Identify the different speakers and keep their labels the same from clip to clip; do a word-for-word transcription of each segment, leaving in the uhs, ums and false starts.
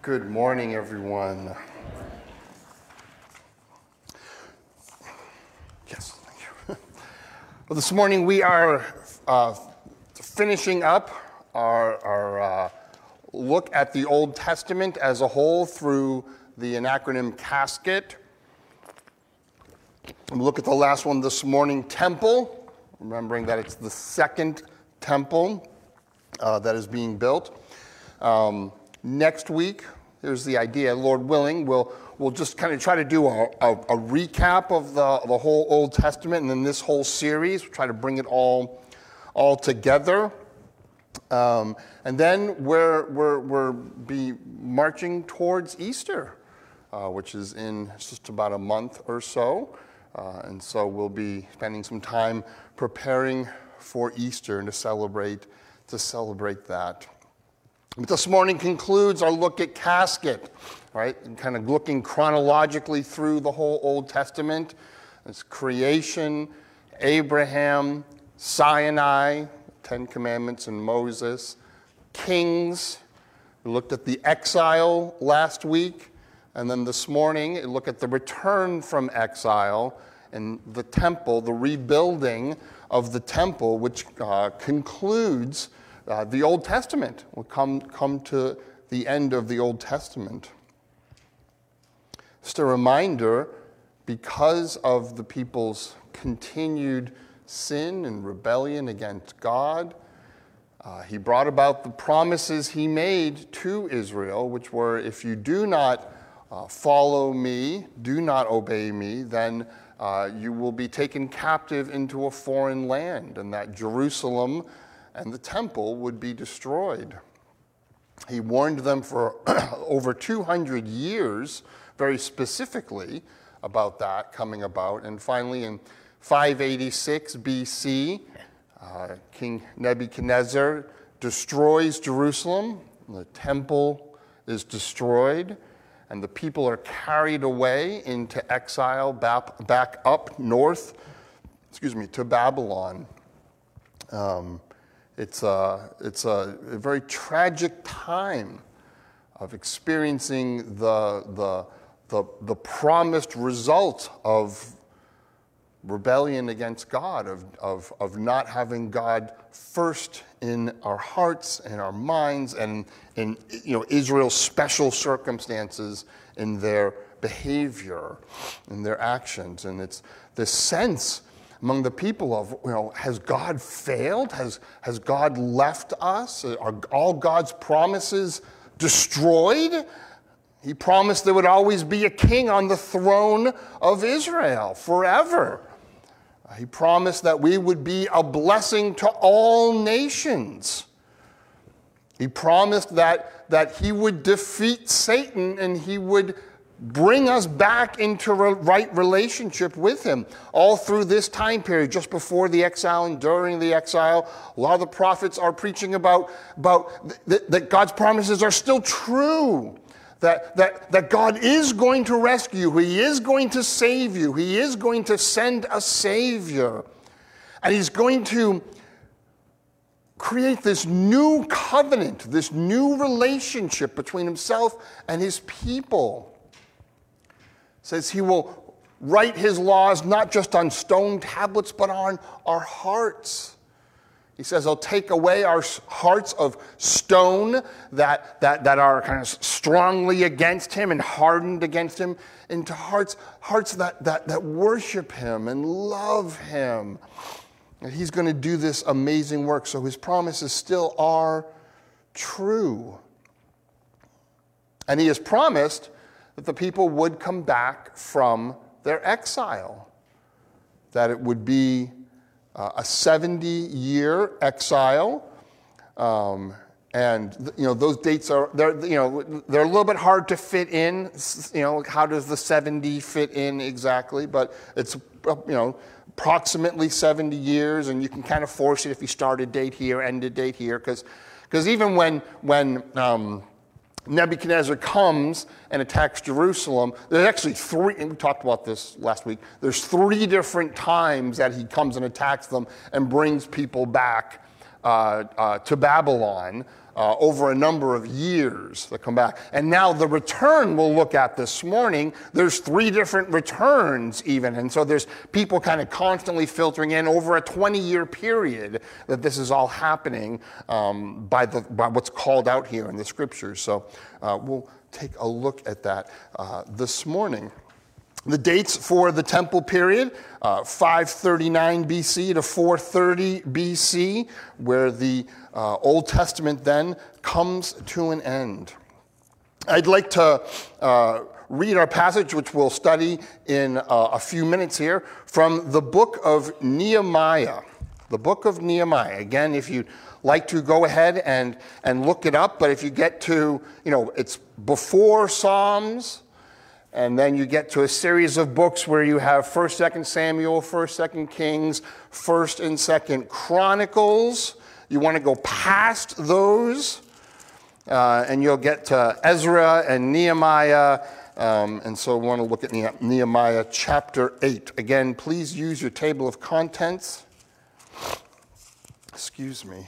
Speaker 1: Good morning, everyone. Yes, thank you. Well, this morning we are uh, finishing up our, our uh, look at the Old Testament as a whole through the acronym CASKET. We'll look at the last one this morning, Temple, remembering that it's the second temple uh, that is being built. Um, next week, here's the idea, Lord willing, we'll, we'll just kind of try to do a, a, a recap of the, the whole Old Testament and then this whole series. We'll try to bring it all, all together. Um, and then we're, we're, we're be marching towards Easter, uh, which is in just about a month or so. Uh, and so we'll be spending some time preparing for Easter and to celebrate, to celebrate that. But this morning concludes our look at Casket, right? And kind of looking chronologically through the whole Old Testament. It's creation, Abraham, Sinai, Ten Commandments and Moses, Kings. We looked at the exile last week. And then this morning, we look at the return from exile and the temple, the rebuilding of the temple, which uh, concludes Uh, the Old Testament. We'll come, come to the end of the Old Testament. Just a reminder, because of the people's continued sin and rebellion against God, uh, he brought about the promises he made to Israel, which were, if you do not uh, follow me, do not obey me, then uh, you will be taken captive into a foreign land, and that Jerusalem and the temple would be destroyed. He warned them for over two hundred years, very specifically, about that coming about. And finally, in five eighty-six B C, uh, King Nebuchadnezzar destroys Jerusalem. The temple is destroyed, and the people are carried away into exile back, back up north, excuse me, to Babylon. Um, It's a, it's a, a very tragic time of experiencing the, the, the, the promised result of rebellion against God, of, of, of not having God first in our hearts and our minds, and in you know Israel's special circumstances in their behavior, in their actions. And it's this sense among the people of, you know, has God failed? Has, has God left us? Are all God's promises destroyed? He promised there would always be a king on the throne of Israel forever. He promised that we would be a blessing to all nations. He promised that, that he would defeat Satan and he would bring us back into a right relationship with him. All through this time period, just before the exile and during the exile, a lot of the prophets are preaching about, about th- that God's promises are still true. That, that, that God is going to rescue you. He is going to save you. He is going to send a Savior. And he's going to create this new covenant, this new relationship between himself and his people. Says he will write his laws not just on stone tablets, but on our hearts. He says he'll take away our hearts of stone that, that, that are kind of strongly against him and hardened against him into hearts, hearts that, that, that worship him and love him. And he's going to do this amazing work. So his promises still are true. And he has promised that the people would come back from their exile, that it would be uh, a seventy-year exile, um, and you know those dates are they're you know they're a little bit hard to fit in. You know, how does the seventy fit in exactly? But it's you know approximately seventy years, and you can kind of force it if you start a date here, end a date here, because because even when when um, Nebuchadnezzar comes and attacks Jerusalem, there's actually three, and we talked about this last week, there's three different times that he comes and attacks them and brings people back uh, uh, to Babylon. uh, over a number of years that come back. And now the return we'll look at this morning, there's three different returns even. And so there's people kind of constantly filtering in over a twenty-year period that this is all happening um, by, the, by what's called out here in the scriptures. So uh, we'll take a look at that uh, this morning. The dates for the temple period, uh, five thirty-nine B C to four thirty B C, where the uh, Old Testament then comes to an end. I'd like to uh, read our passage, which we'll study in uh, a few minutes here, from the book of Nehemiah. The book of Nehemiah. Again, if you'd like to go ahead and, and look it up, but if you get to, you know, it's before Psalms, and then you get to a series of books where you have first, second Samuel, first, second Kings, first and second Chronicles. You want to go past those, uh, and you'll get to Ezra and Nehemiah. Um, and so we want to look at Nehemiah chapter eight. Again, please use your table of contents. Excuse me.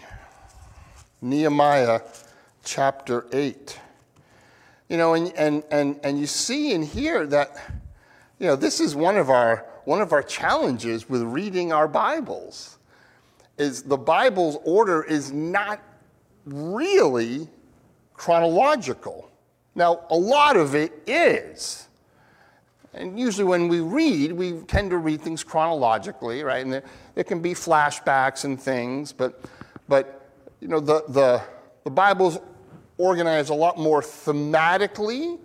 Speaker 1: Nehemiah chapter eight. You know, and, and, and, and you see and hear that, you know, this is one of our one of our challenges with reading our Bibles, is the Bible's order is not really chronological. Now, a lot of it is. And usually when we read, we tend to read things chronologically, right? And there, there can be flashbacks and things, but, but you know, the, the, the Bible's organized a lot more thematically,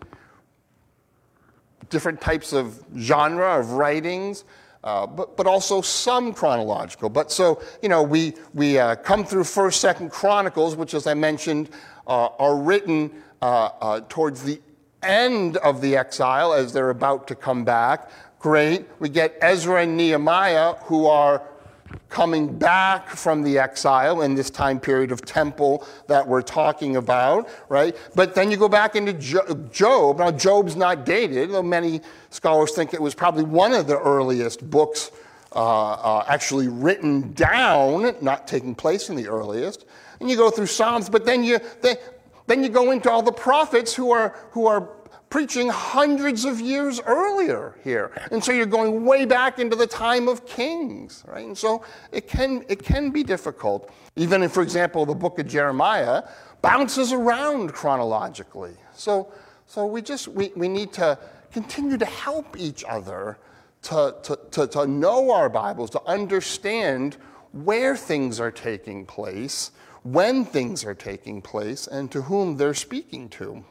Speaker 1: different types of genre of writings, uh, but, but also some chronological. But so, you know, we, we uh, come through first, second Chronicles, which, as I mentioned, uh, are written uh, uh, towards the end of the exile as they're about to come back. Great. We get Ezra and Nehemiah, who are coming back from the exile in this time period of temple that we're talking about, right? But then you go back into Job. Now, Job's not dated, though many scholars think it was probably one of the earliest books uh, uh, actually written down, not taking place in the earliest. And you go through Psalms, but then you then, then you go into all the prophets who are who are preaching hundreds of years earlier here. And so you're going way back into the time of kings, right? And so it can, it can be difficult. Even if, for example, the book of Jeremiah bounces around chronologically. So, so we just, we, we need to continue to help each other to, to, to, to know our Bibles, to understand where things are taking place, when things are taking place, and to whom they're speaking to.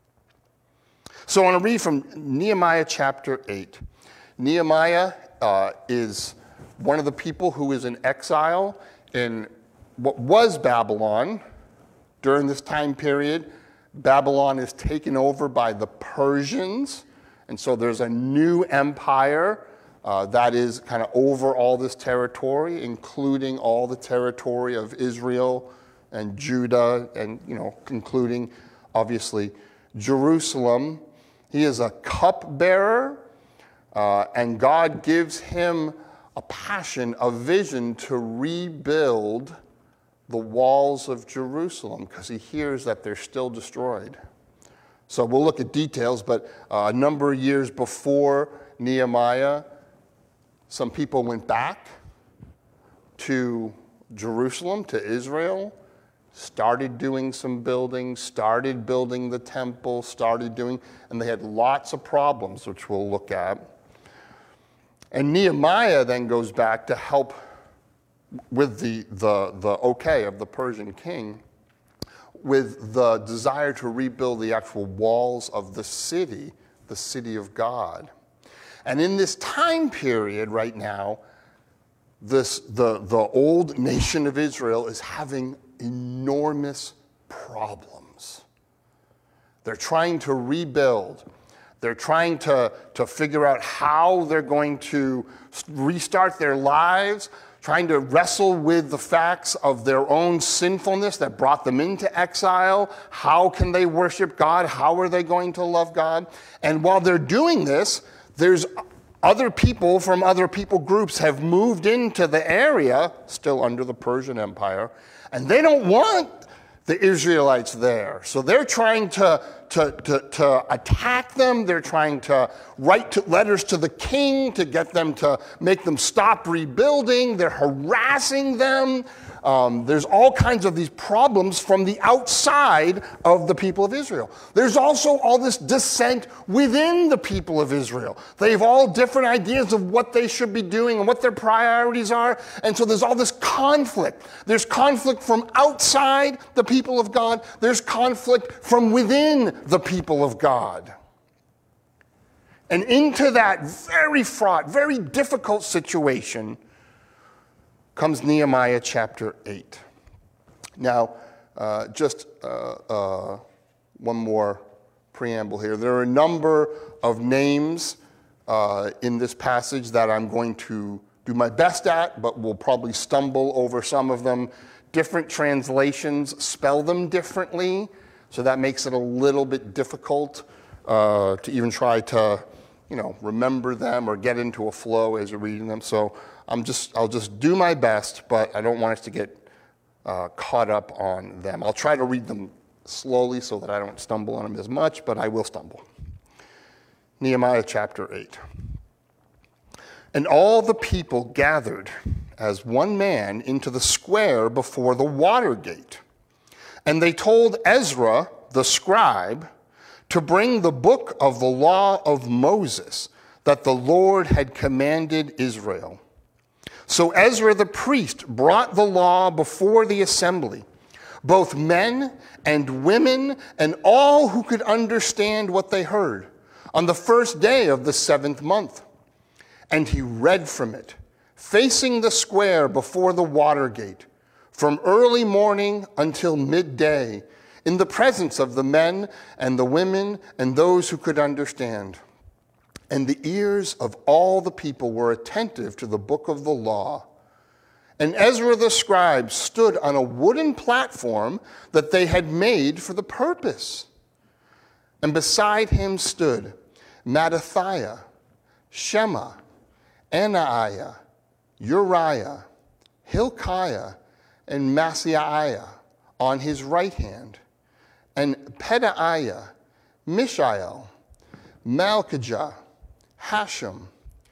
Speaker 1: So I want to read from Nehemiah chapter eight. Nehemiah uh, is one of the people who is in exile in what was Babylon. During this time period, Babylon is taken over by the Persians, and so there's a new empire uh, that is kind of over all this territory, including all the territory of Israel and Judah, and, you know, including, obviously, Jerusalem. He is a cupbearer, uh, and God gives him a passion, a vision to rebuild the walls of Jerusalem, because he hears that they're still destroyed. So we'll look at details, but uh, a number of years before Nehemiah, some people went back to Jerusalem, to Israel, started doing some building, started building the temple, started doing, and they had lots of problems, which we'll look at. And Nehemiah then goes back to help with the, the, the okay of the Persian king, with the desire to rebuild the actual walls of the city, the city of God. And in this time period right now, this, the, the old nation of Israel is having enormous problems. They're trying to rebuild. They're trying to, to figure out how they're going to restart their lives, trying to wrestle with the facts of their own sinfulness that brought them into exile. How can they worship God? How are they going to love God? And while they're doing this, there's other people from other people groups have moved into the area, still under the Persian Empire, and they don't want the Israelites there. So they're trying to, to, to, to attack them. They're trying to write to letters to the king to get them to make them stop rebuilding. They're harassing them. Um, there's all kinds of these problems from the outside of the people of Israel. There's also all this dissent within the people of Israel. They have all different ideas of what they should be doing and what their priorities are. And so there's all this conflict. There's conflict from outside the people of God. There's conflict from within the people of God. And into that very fraught, very difficult situation comes Nehemiah chapter eight. Now, uh, just uh, uh, one more preamble here. There are a number of names uh, in this passage that I'm going to do my best at, but will probably stumble over some of them. Different translations spell them differently, so that makes it a little bit difficult uh, to even try to, you know, remember them or get into a flow as you're reading them. So I'm just, I'll just do my best, but I don't want us to get uh, caught up on them. I'll try to read them slowly so that I don't stumble on them as much, but I will stumble. Nehemiah chapter eight. And all the people gathered as one man into the square before the water gate. And they told Ezra, the scribe, to bring the book of the law of Moses that the Lord had commanded Israel. So Ezra the priest brought the law before the assembly, both men and women and all who could understand what they heard, on the first day of the seventh month. And he read from it, facing the square before the water gate, from early morning until midday, in the presence of the men and the women and those who could understand. And the ears of all the people were attentive to the book of the law. And Ezra the scribe stood on a wooden platform that they had made for the purpose. And beside him stood Mattathiah, Shema, Anaiah, Uriah, Hilkiah, and Maaseiah on his right hand, and Pedaiah, Mishael, Malchijah, Hashem,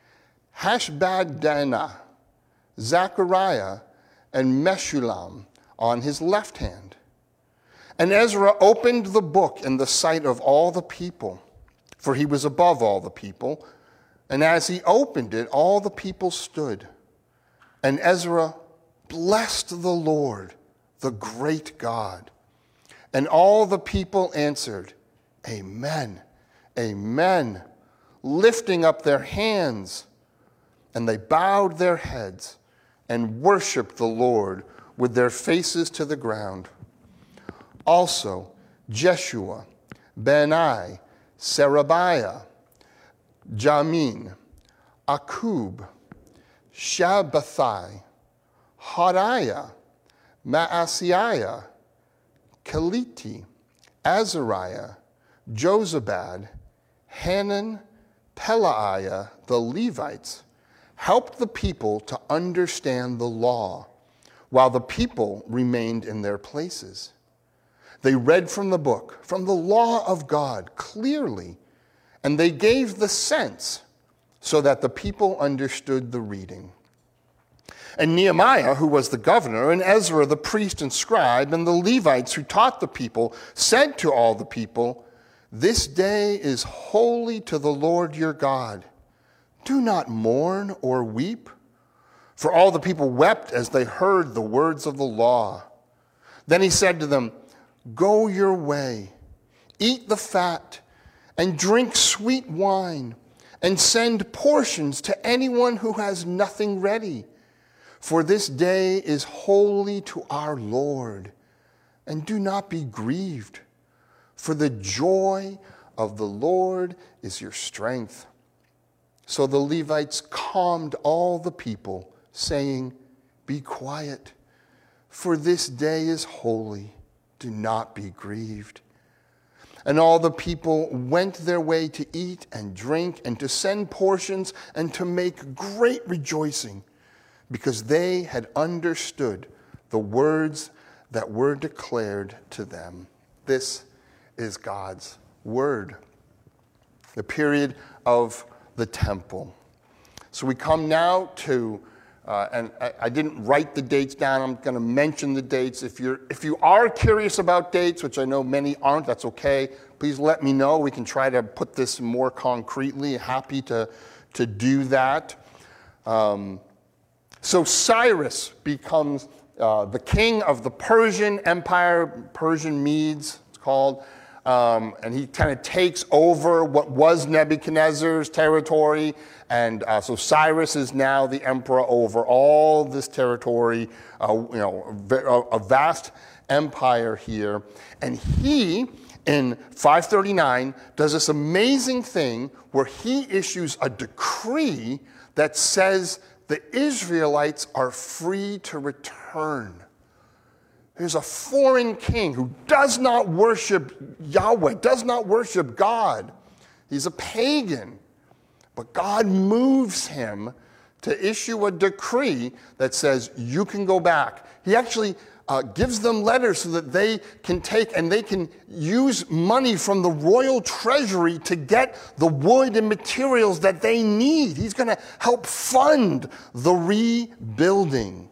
Speaker 1: Hashbaddanah, Zechariah, and Meshullam on his left hand. And Ezra opened the book in the sight of all the people, for he was above all the people. And as he opened it, all the people stood. And Ezra blessed the Lord, the great God. And all the people answered, Amen, Amen, lifting up their hands. And they bowed their heads and worshiped the Lord with their faces to the ground. Also, Jeshua, Bani, Sherebiah, Jamin, Akub, Shabbathai, Hodiah, Maaseiah, Keliti, Azariah, Jozabad, Hanan, Pelaiah, the Levites, helped the people to understand the law, while the people remained in their places. They read from the book, from the law of God, clearly, and they gave the sense so that the people understood the reading. And Nehemiah, who was the governor, and Ezra, the priest and scribe, and the Levites who taught the people, said to all the people, This day is holy to the Lord your God. Do not mourn or weep. For all the people wept as they heard the words of the law. Then he said to them, Go your way, eat the fat, and drink sweet wine, and send portions to anyone who has nothing ready. For this day is holy to our Lord, and do not be grieved, for the joy of the Lord is your strength. So the Levites calmed all the people, saying, Be quiet, for this day is holy. Do not be grieved. And all the people went their way to eat and drink and to send portions and to make great rejoicing, because they had understood the words that were declared to them. This is God's word. The period of the temple. So we come now to, uh, and I, I didn't write the dates down. I'm going to mention the dates. If you're, if you are curious about dates, which I know many aren't, that's okay. Please let me know. We can try to put this more concretely. Happy to, to do that. Um, so Cyrus becomes uh, the king of the Persian Empire, Persian Medes, it's called. Um, and he kind of takes over what was Nebuchadnezzar's territory. And uh, so Cyrus is now the emperor over all this territory, uh, you know, a, a vast empire here. And he, in five thirty-nine, does this amazing thing where he issues a decree that says the Israelites are free to return. There's a foreign king who does not worship Yahweh, does not worship God. He's a pagan. But God moves him to issue a decree that says, you can go back. He actually uh, gives them letters so that they can take and they can use money from the royal treasury to get the wood and materials that they need. He's going to help fund the rebuilding.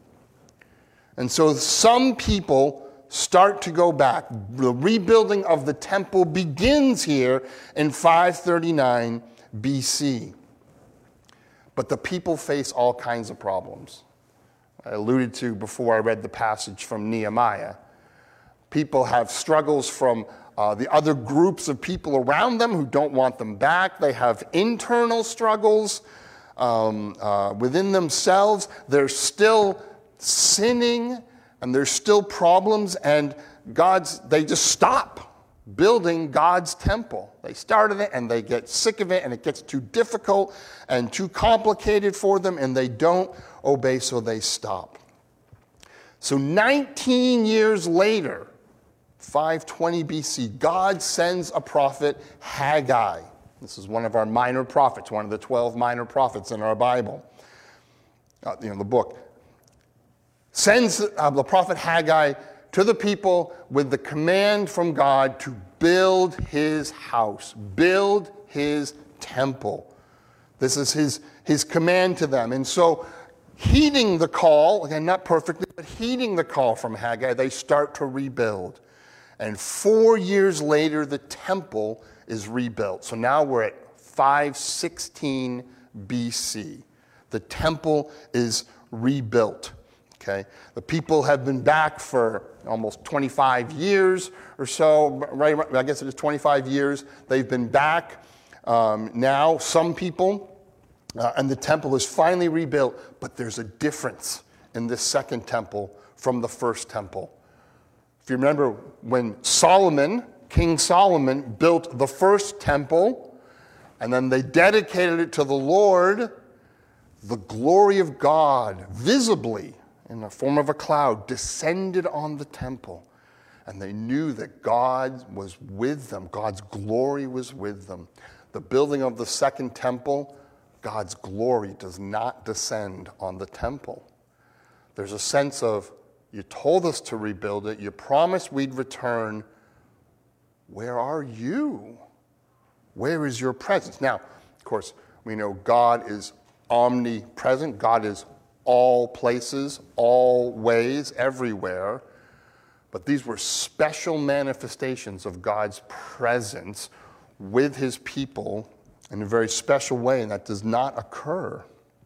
Speaker 1: And so some people start to go back. The rebuilding of the temple begins here in five thirty-nine B C. But the people face all kinds of problems. I alluded to before I read the passage from Nehemiah. People have struggles from uh, the other groups of people around them who don't want them back. They have internal struggles um, uh, within themselves. They're still sinning, and there's still problems, and God's, they just stop building God's temple. They started it, and they get sick of it, and it gets too difficult and too complicated for them, and they don't obey, so they stop. So nineteen years later, five twenty B C, God sends a prophet, Haggai. This is one of our minor prophets, one of the twelve minor prophets in our Bible, uh, you know, the book. Sends uh, the prophet Haggai to the people with the command from God to build his house, build his temple. This is his, his command to them. And so, heeding the call, again, not perfectly, but heeding the call from Haggai, they start to rebuild. And four years later, the temple is rebuilt. So now we're at five sixteen B C. The temple is rebuilt. Okay, the people have been back for almost twenty-five years or so, right? I guess it is twenty-five years. They've been back um, now, some people, uh, and the temple is finally rebuilt, but there's a difference in this second temple from the first temple. If you remember when Solomon, King Solomon, built the first temple, and then they dedicated it to the Lord, the glory of God visibly in the form of a cloud, descended on the temple. And they knew that God was with them. God's glory was with them. The building of the second temple, God's glory does not descend on the temple. There's a sense of, you told us to rebuild it. You promised we'd return. Where are you? Where is your presence? Now, of course, we know God is omnipresent. God is all places, all ways, everywhere. But these were special manifestations of God's presence with his people in a very special way, and that does not occur.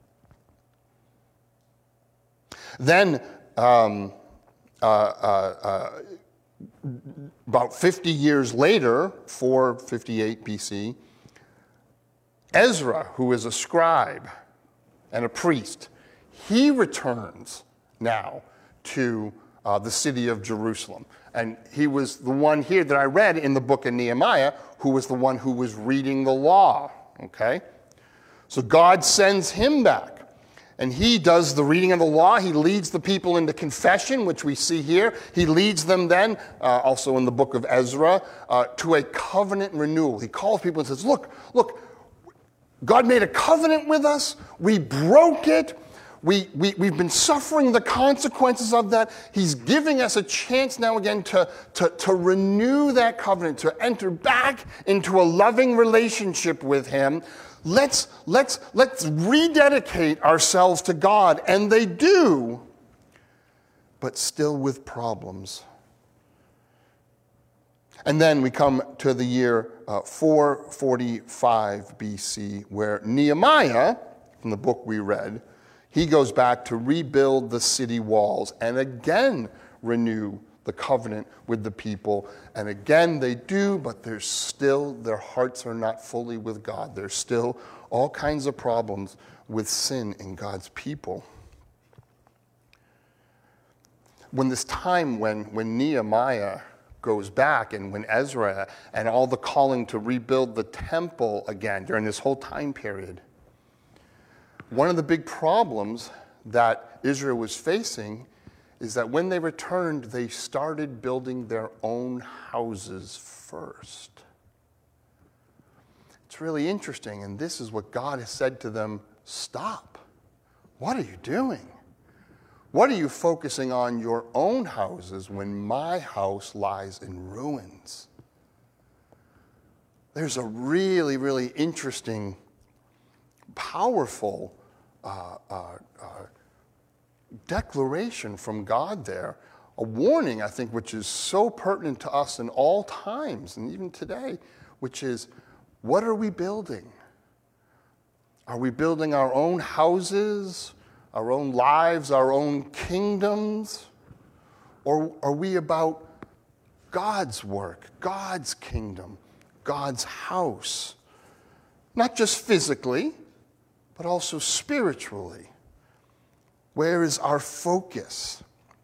Speaker 1: Then, um, uh, uh, uh, about fifty years later, four fifty-eight B C, Ezra, who is a scribe and a priest, he returns now to uh, the city of Jerusalem. And he was the one here that I read in the book of Nehemiah, who was the one who was reading the law, okay? So God sends him back. And he does the reading of the law. He leads the people into confession, which we see here. He leads them then, uh, also in the book of Ezra, uh, to a covenant renewal. He calls people and says, look, look, God made a covenant with us. We broke it. We, we, we've been suffering the consequences of that. He's giving us a chance now again to, to, to renew that covenant, to enter back into a loving relationship with him. Let's, let's, let's rededicate ourselves to God. And they do, but still with problems. And then we come to the year uh, four forty-five B C, where Nehemiah, from the book we read, he goes back to rebuild the city walls and again renew the covenant with the people. And again they do, but there's still, their hearts are not fully with God. There's still all kinds of problems with sin in God's people. When this time when, when Nehemiah goes back and when Ezra and all the calling to rebuild the temple again during this whole time period, one of the big problems that Israel was facing is that when they returned, they started building their own houses first. It's really interesting, and this is what God has said to them, stop. What are you doing? What are you focusing on your own houses when my house lies in ruins? There's a really, really interesting, powerful uh, uh, uh, declaration from God there, a warning, I think, which is so pertinent to us in all times, and even today, which is, what are we building? Are we building our own houses, our own lives, our own kingdoms? Or are we about God's work, God's kingdom, God's house? Not just physically, but also spiritually. Where is our focus?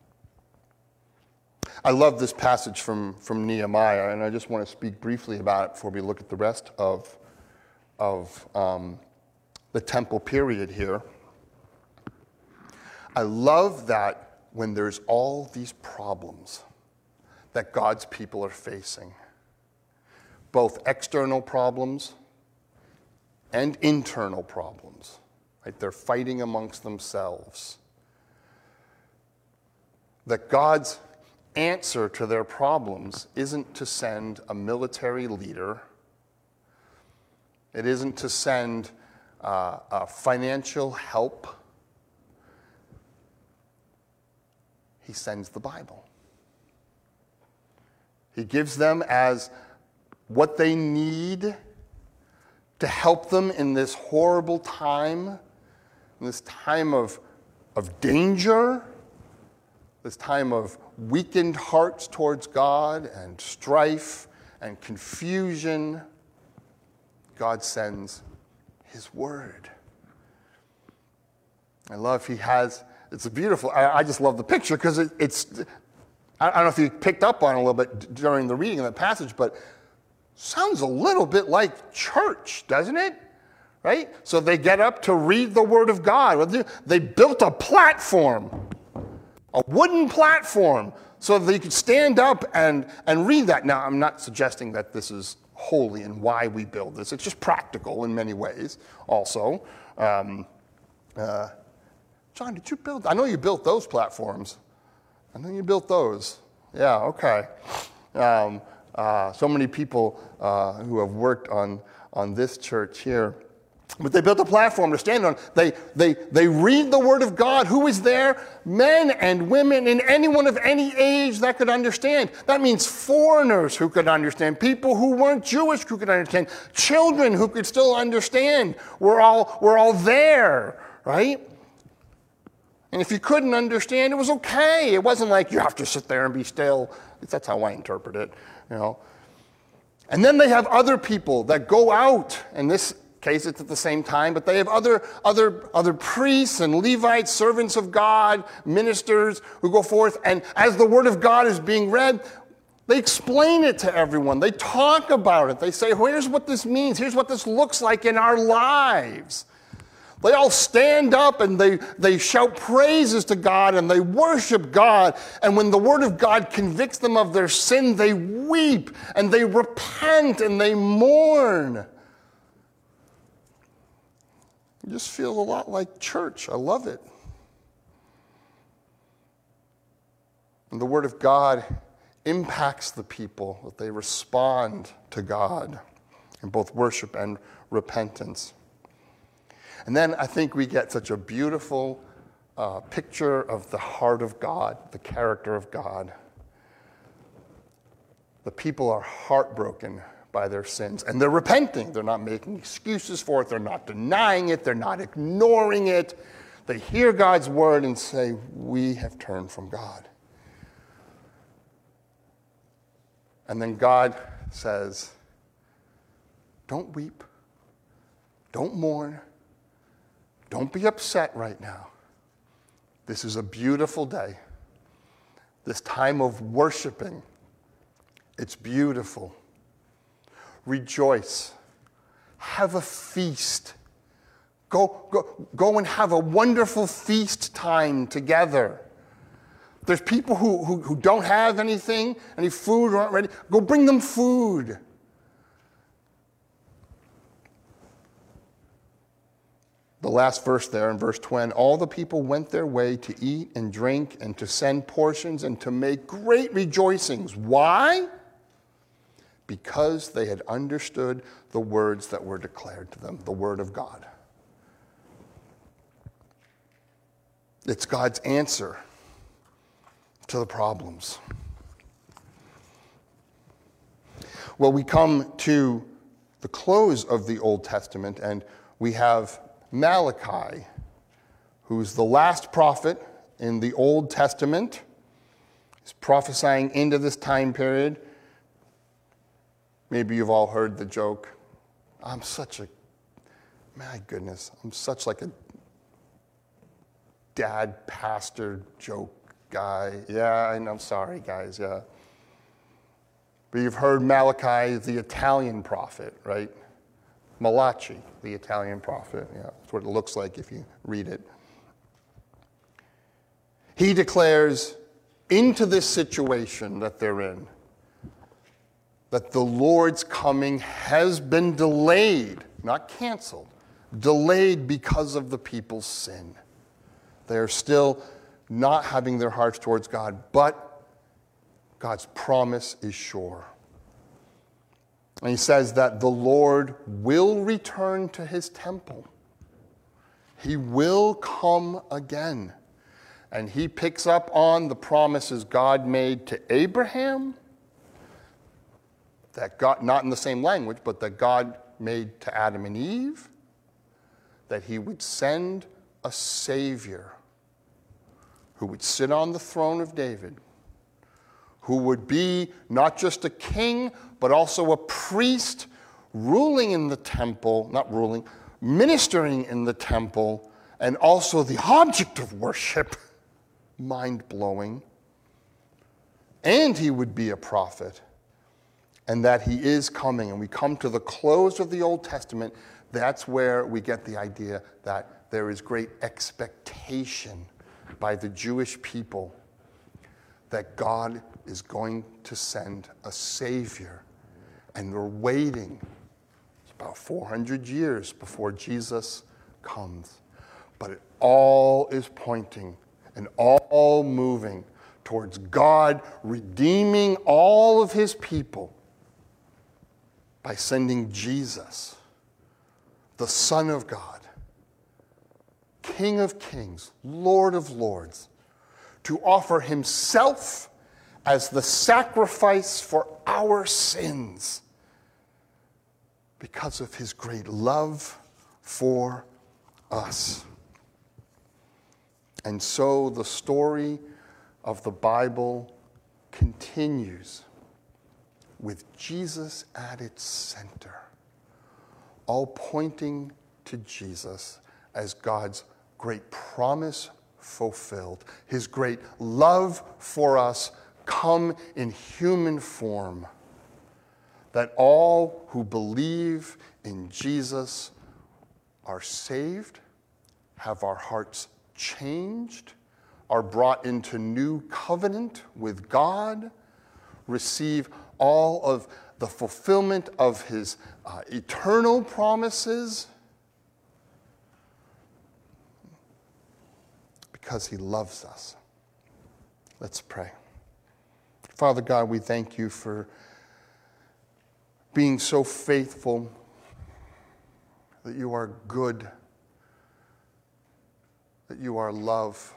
Speaker 1: I love this passage from, from Nehemiah, and I just want to speak briefly about it before we look at the rest of, of um, the temple period here. I love that when there's all these problems that God's people are facing, both external problems and internal problems, right? They're fighting amongst themselves. That God's answer to their problems isn't to send a military leader. It isn't to send uh, uh, financial help. He sends the Bible. He gives them as what they need to help them in this horrible time, in this time of, of danger, this time of weakened hearts towards God and strife and confusion. God sends his word. I love he has, it's a beautiful, I, I just love the picture because it, it's, I don't know if you picked up on it a little bit during the reading of the passage, but sounds a little bit like church, doesn't it? Right? So they get up to read the Word of God. They built a platform, a wooden platform, so that they could stand up and, and read that. Now, I'm not suggesting that this is holy and why we build this. It's just practical in many ways also. Um, uh, John, did you build? I know you built those platforms. I know you built those. Yeah, okay. Um, Uh, so many people uh, who have worked on, on this church here. But they built a platform to stand on. They, they, they read the Word of God. Who is there? Men and women and anyone of any age that could understand. That means foreigners who could understand. People who weren't Jewish who could understand. Children who could still understand. We're all, we're all there, right? And if you couldn't understand, it was okay. It wasn't like you have to sit there and be still. That's how I interpret it. You know, and then they have other people that go out. In this case, it's at the same time, but they have other other other priests and Levites, servants of God, ministers who go forth. And as the Word of God is being read, they explain it to everyone. They talk about it. They say, well, here's what this means. Here's what this looks like in our lives. They all stand up and they, they shout praises to God and they worship God. And when the Word of God convicts them of their sin, they weep and they repent and they mourn. It just feels a lot like church. I love it. And the Word of God impacts the people, that they respond to God in both worship and repentance. And then I think we get such a beautiful uh, picture of the heart of God, the character of God. The people are heartbroken by their sins, and they're repenting. They're not making excuses for it. They're not denying it. They're not ignoring it. They hear God's word and say, we have turned from God. And then God says, don't weep. Don't mourn. Don't be upset right now. This is a beautiful day. This time of worshiping, it's beautiful. Rejoice. Have a feast. Go, go, go and have a wonderful feast time together. There's people who, who, who don't have anything, any food, or aren't ready. Go bring them food. The last verse there in verse twenty, all the people went their way to eat and drink and to send portions and to make great rejoicings. Why? Because they had understood the words that were declared to them, the word of God. It's God's answer to the problems. Well, we come to the close of the Old Testament, and we have Malachi, who's the last prophet in the Old Testament. He's prophesying into this time period. Maybe you've all heard the joke. I'm such a, my goodness, I'm such like a dad pastor joke guy. Yeah, and I'm sorry, guys, yeah. But you've heard Malachi, the Italian prophet, right? Malachi, the Italian prophet. Yeah, that's what it looks like if you read it. He declares into this situation that they're in, that the Lord's coming has been delayed, not canceled, delayed because of the people's sin. They are still not having their hearts towards God, but God's promise is sure. And he says that the Lord will return to his temple. He will come again. And he picks up on the promises God made to Abraham, that God, not in the same language, but that God made to Adam and Eve, that he would send a Savior who would sit on the throne of David, who would be not just a king, but also a priest ruling in the temple, not ruling, ministering in the temple, and also the object of worship. Mind-blowing. And he would be a prophet, and that he is coming. And we come to the close of the Old Testament. That's where we get the idea that there is great expectation by the Jewish people that God is going to send a Savior. And we're waiting. It's about four hundred years before Jesus comes. But it all is pointing and all moving towards God redeeming all of his people by sending Jesus, the Son of God, King of kings, Lord of lords, to offer himself as the sacrifice for our sins because of his great love for us. And so the story of the Bible continues with Jesus at its center, all pointing to Jesus as God's great promise fulfilled, his great love for us come in human form, that all who believe in Jesus are saved, have our hearts changed, are brought into new covenant with God, receive all of the fulfillment of his uh, eternal promises, because he loves us. Let's pray. Father God, we thank you for being so faithful, that you are good, that you are love,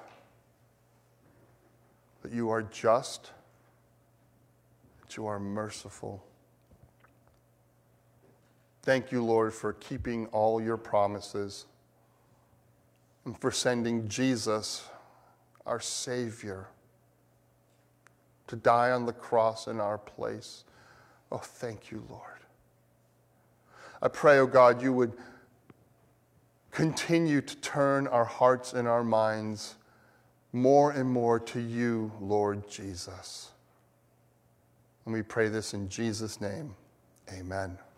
Speaker 1: that you are just, that you are merciful. Thank you, Lord, for keeping all your promises and for sending Jesus, our Savior, to die on the cross in our place. Oh, thank you, Lord. I pray, oh God, you would continue to turn our hearts and our minds more and more to you, Lord Jesus. And we pray this in Jesus' name. Amen.